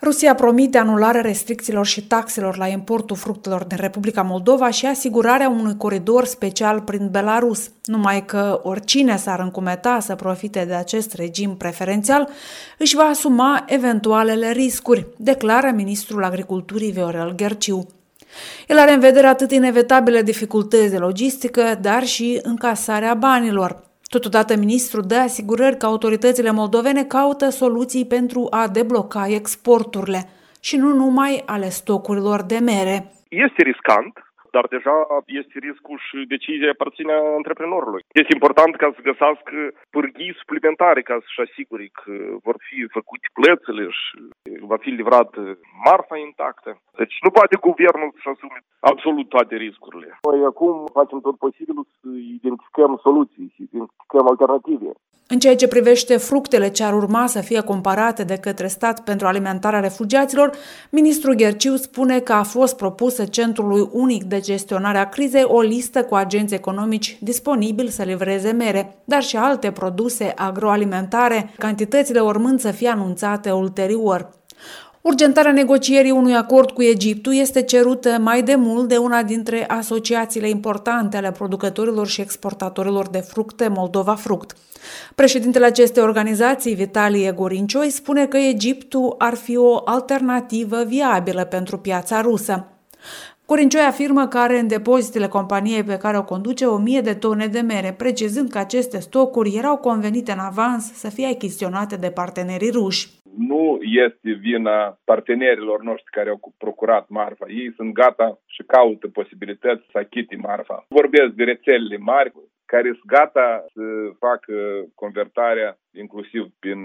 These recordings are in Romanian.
Rusia promite anularea restricțiilor și taxelor la importul fructelor din Republica Moldova și asigurarea unui coridor special prin Belarus, numai că oricine s-ar încumeta să profite de acest regim preferențial își va asuma eventualele riscuri, declară ministrul Agriculturii Viorel Gherciu. El are în vedere atât inevitabile dificultăți de logistică, dar și încasarea banilor. Totodată, ministrul dă asigurări că autoritățile moldovene caută soluții pentru a debloca exporturile și nu numai ale stocurilor de mere. Este riscant, dar deja este riscul și decizia aparține antreprenorului. Este important ca să găsească pârghii suplimentare ca să-și asigure că vor fi făcute plățile și va fi livrată marfa intactă. Deci nu poate guvernul să asume absolut toate riscurile. Noi acum facem tot posibilul să identificăm soluții, să identificăm alternative. În ceea ce privește fructele ce ar urma să fie cumpărate de către stat pentru alimentarea refugiaților, ministrul Gherciu spune că a fost propusă Centrului Unic de Gestionare a Crizei o listă cu agenți economici disponibili să livreze mere, dar și alte produse agroalimentare, cantitățile urmând să fie anunțate ulterior. Urgentarea negocierii unui acord cu Egiptul este cerută mai de mult de una dintre asociațiile importante ale producătorilor și exportatorilor de fructe, Moldova Fruct. Președintele acestei organizații, Vitalie Gorincioi, spune că Egiptul ar fi o alternativă viabilă pentru piața rusă. Gorincioi afirmă că are în depozitele companiei pe care o conduce 1000 de tone de mere, precizând că aceste stocuri erau convenite în avans să fie achiziționate de partenerii ruși. Nu este vina partenerilor noștri care au procurat marfa. Ei sunt gata și caută posibilități să achite marfa. Vorbesc de rețelele mari care sunt gata să facă convertarea inclusiv prin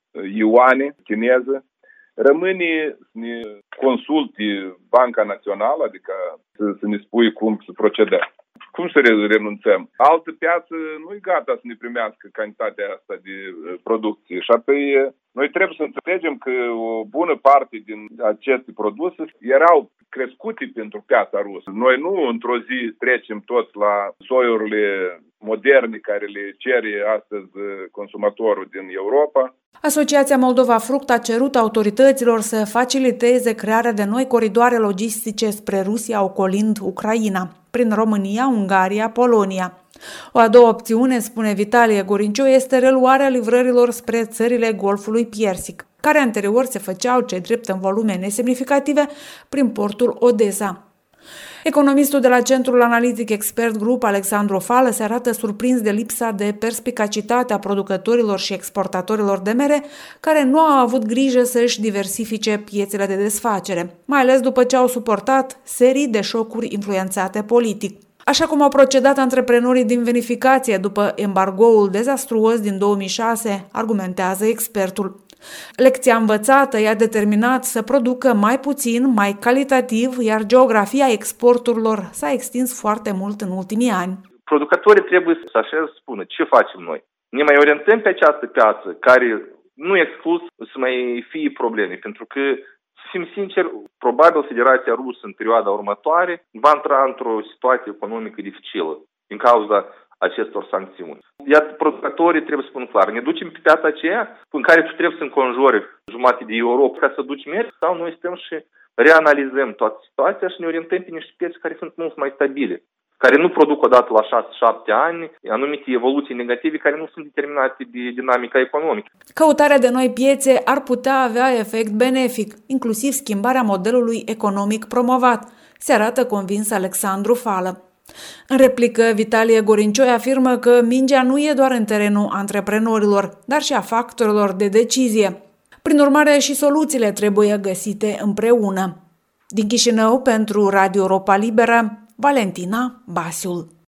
ioane chineză. Rămâne să ne consulte Banca Națională, adică să ne spui cum să procedăm. Cum să renunțăm? Altă piață nu e gata să ne primească cantitatea asta de producție. Și apoi noi trebuie să înțelegem că o bună parte din aceste produse erau crescute pentru piața rusă. Noi nu într-o zi trecem toți la soiurile moderne care le cere astăzi consumatorul din Europa. Asociația Moldova Fruct a cerut autorităților să faciliteze crearea de noi coridoare logistice spre Rusia, ocolind Ucraina, prin România, Ungaria, Polonia. O a doua opțiune, spune Vitalie Gorincioi, este reluarea livrărilor spre țările Golfului Piersic, care anterior se făceau cei drept în volume nesemnificative prin portul Odessa. Economistul de la Centrul Analitic Expert Group, Alexandru Fală, se arată surprins de lipsa de perspicacitate a producătorilor și exportatorilor de mere, care nu au avut grijă să își diversifice piețele de desfacere, mai ales după ce au suportat serii de șocuri influențate politic. Așa cum au procedat antreprenorii din vinificație după embargoul dezastruos din 2006, argumentează expertul. Lecția învățată i-a determinat să producă mai puțin, mai calitativ, iar geografia exporturilor s-a extins foarte mult în ultimii ani. Producătorii trebuie să spună ce facem noi. Ne mai orientăm pe această piață care nu e exclus să mai fie probleme, pentru că, să fim sinceri, probabil Federația Rusă în perioada următoare va intra într-o situație economică dificilă din cauza acestor sancțiuni. Iar producătorii trebuie să spun clar, ne ducem pe piața aceea în care tu trebuie să înconjori jumătate de Europa ca să duci meri sau noi stăm și reanalizăm toată situația și ne orientăm pe niște piețe care sunt mult mai stabile, care nu produc odată la 6-7 ani anumite evoluții negative care nu sunt determinate de dinamica economică. Căutarea de noi piețe ar putea avea efect benefic, inclusiv schimbarea modelului economic promovat, se arată convins Alexandru Fală. În replică, Vitalie Gorincioi afirmă că mingea nu e doar în terenul antreprenorilor, dar și a factorilor de decizie. Prin urmare, și soluțiile trebuie găsite împreună. Din Chișinău, pentru Radio Europa Liberă, Valentina Basiul.